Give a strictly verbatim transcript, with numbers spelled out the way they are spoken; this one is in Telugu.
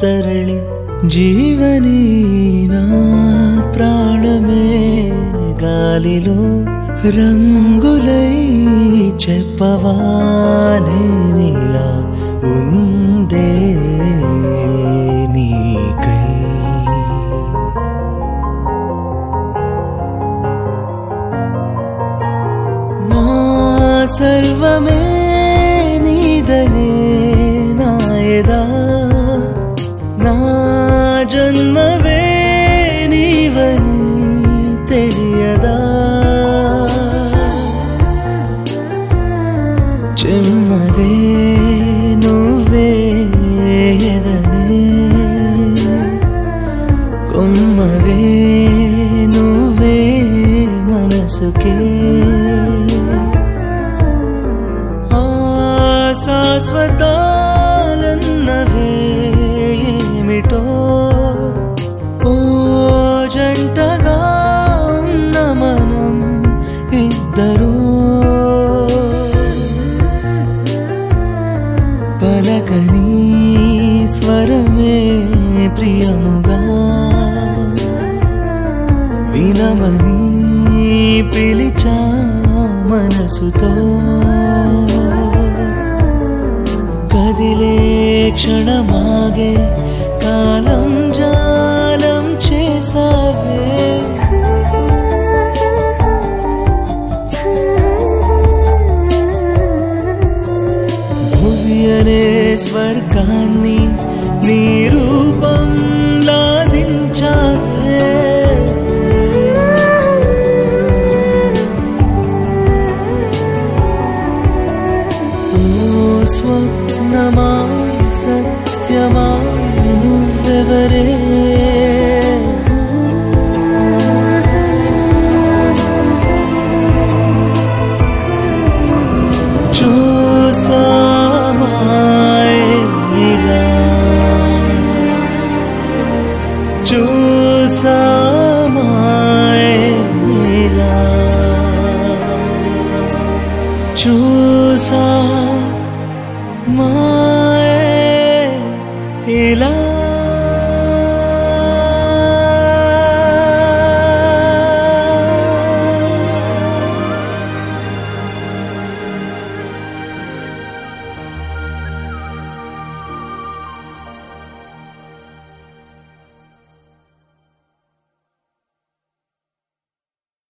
సరళి జీవనీ నా ప్రాణమే గాలిలో రంగులై చెప్పవా నేనిలా ఉందే నీకై. నా సర్వమే నీదనే నాయదా నా జన్మవే నీవని తెలియదా చెమ్మవే నువ్వే ఎదనే కొమ్మవే నువ్వే మనసుకే శాశ్వతాలన్నవే ఏమిటో ఓ జంటగా ఉన్న మనం ఇద్దరు పలకని స్వరమే ప్రియముగా వినమని పిలిచా మనసుతో కదిలే క్షణమాగే కాలం జాలం చేసావే భువి అనే స్వర్గాన్ని నీ రూపం లాదించావే స్వప్నమా సత్యమా నువ్వెవరే చూసామాయే ఇలా చూసామాయే ఇలా చూసా మాయే ఇలా